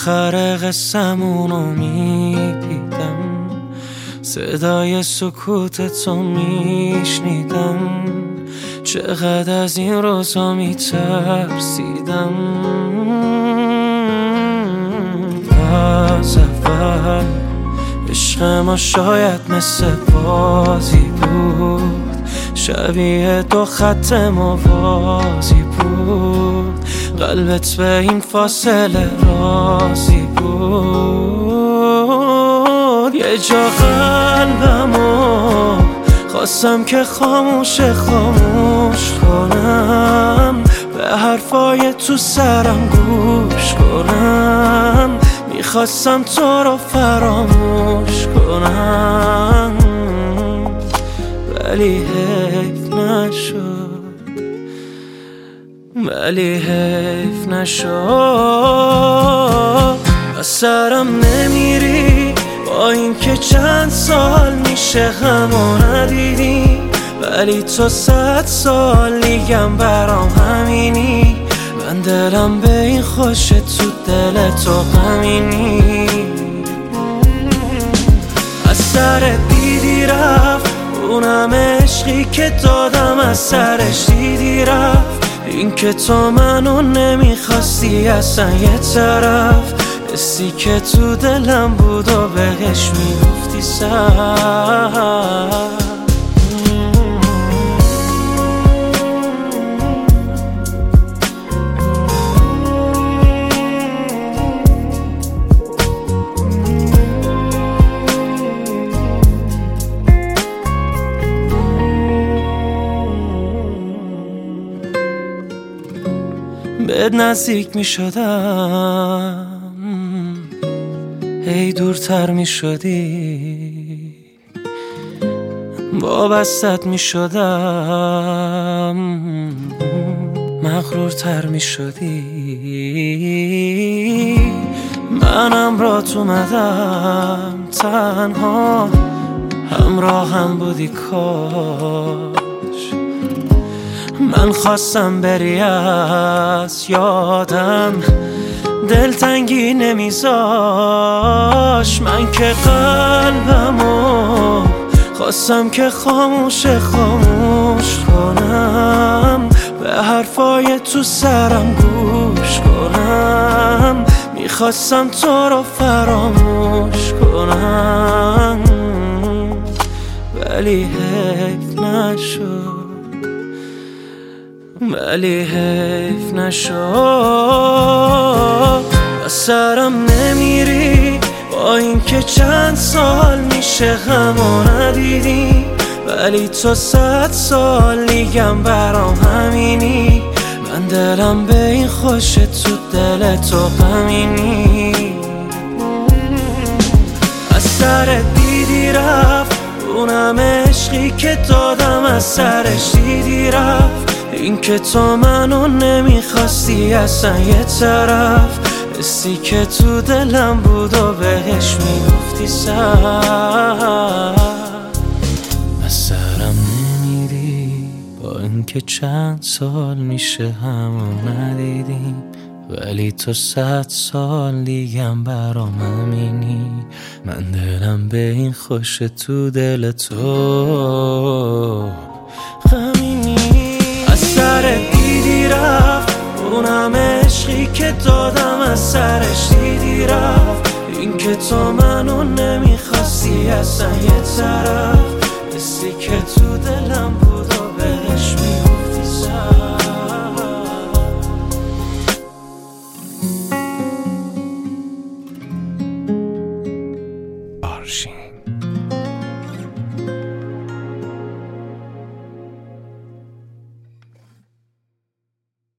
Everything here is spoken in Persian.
آخر قصمونو میدیدم، صدای سکوتتو میشنیدم، چقدر از این روزا میترسیدم. از اول عشق ما شاید مثل بازی بود، شبیه دو خط موازی بود، قلبت به این فاصله راضی بود. یه جا قلبمو خواستم که خاموش کنم، به حرفای تو سرم گوش کنم، میخواستم تو رو فراموش کنم، ولی حیف نشد. از سرم نمیری با این که چند سال میشه همو ندیدی، ولی تو 100 سالیگم برام همینی، من دلم به این خوشه تو دل تو غمینی. از سر دیدی رفت اونم عشقی که دادم، از سرش دیدی رفت این که تو منو نمیخواستی اصلا یه طرف، حسی که تو دلم بود و بهش میگفتی سر. بهت نزدیک می شدم، هی دورتر می شدی، وابستت می شدم، مغرورتر می شدی. منم رات اومدم تنها، همراهم بودی کاش، من خواستم بری از یادم، دلتنگی نمیذاش، من که قلبمو خواستم که خاموش کنم، به حرفای تو سرم گوش کنم، میخواستم تو رو فراموش کنم، ولی حیف نشد. از سرم نمیری با این که چند سال میشه همو ندیدی، ولی تو 100 سالیگم برام همینی، من دلم به این خوشه تو دل تو غمینی. از سر دیدی رفت اونم عشقی که دادم، از سرش دیدی رفت این که تو منو نمیخواستی اصلا یه طرف، حسی که تو دلم بود و بهش میگفتی سر. از سرم نمیری با این که چند سال میشه همو ندیدیم، ولی تو 100 سالیگم برام همینی، من دلم به این خوشه تو دل تو غمینی. از سر دیدی رفت اونم عشقی که دادم، از سرش دیدی رفت این که تو منو نمیخواستی اصلا یه طرف، حسی که تو دلم بود و بهش میگفتی سر.